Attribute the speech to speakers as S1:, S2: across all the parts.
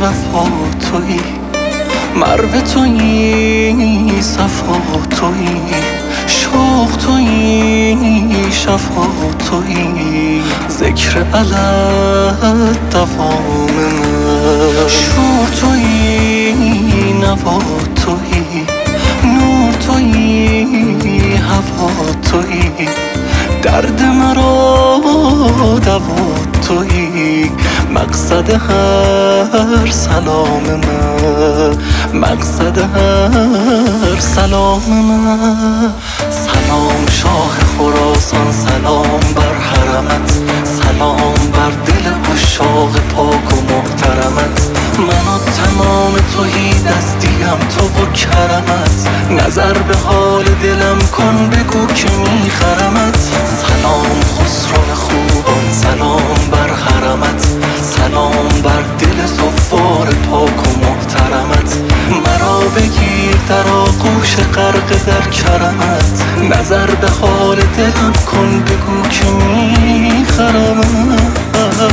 S1: وفا تویی، مرو تویی، صفا تویی، شوق تویی، شفا تویی، ذکر الهت دوام من. شور تویی، نوا تویی، نور تویی، هوا تویی، درد مرا دوا تویی، مقصد هر سلام من، مقصد هر سلام من. سلام شاه خراسان، سلام بر حرمت، سلام بر دل عشاق پاک و محترمت. من و تمام تویی دستیم، تو و کرمت، نظر به حال دلم کن، بگو که میخرمت. سلام خسرو خوبان، سلام بر حرمت، سلام بر دل زوار پاک و محترمت. مرا بگیر در آغوش غرق در کرمت، نظر به حال دلم کن، بگو که میخرمت.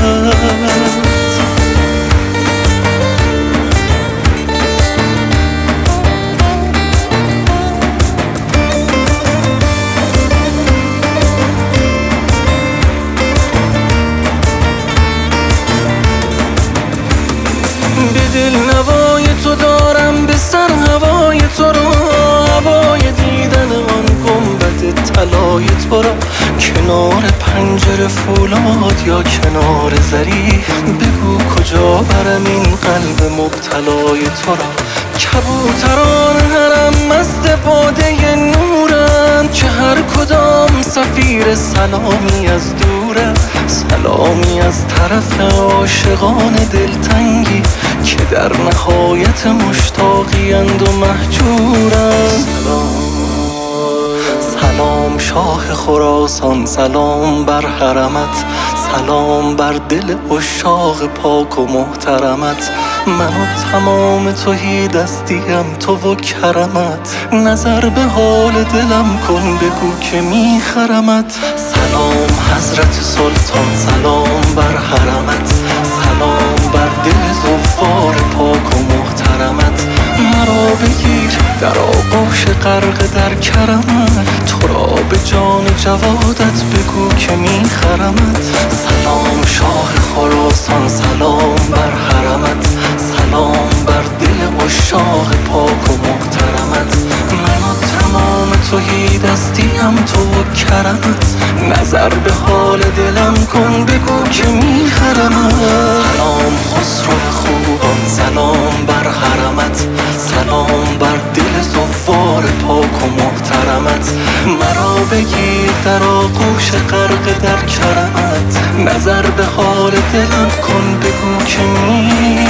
S1: به دل نوای تو دارم، به سر هوای تو را، هوای دیدن آن گنبد طلای تو را. کنار پنجره فولاد یا کنار زری، بگو کجا برم این قلب مبتلای تو را. کبوتران حرم مست باده نورند، که هر کدام سفیر سلامی از دوره، سلامی از طرف عاشقان دلتنگی، که در نهایت مشتاقی اند و مهجورند. سلام شاه خراسان، سلام بر حرمت، سلام بر دل عشاق پاک و محترمت. من و تمام تویی دستیم، تو و کرمت، نظر به حال دلم کن، بگو که میخرمت. سلام حضرت سلطان، سلام بر حرمت، سلام بر دل زوار پاک و محترمت. مرا بگیر در آغوش غرق در کرمت، تو را به جان جوادت بگو که میخرمت. سلام شاه خراسان، سلام بر حرمت، سلام بر دل عشاق پاک و محترمت. من و تمام تویی دستیم، تو و کرمت، نظر به حال دلم کن، بگو که میخرمت. سلام خسرو خوبان، سلام بر حرمت، سلام بر دل زوار پاک و محترمت. مرا بگیر در آغوش غرق در کرمت، نظر به حال دلم کن، بگو که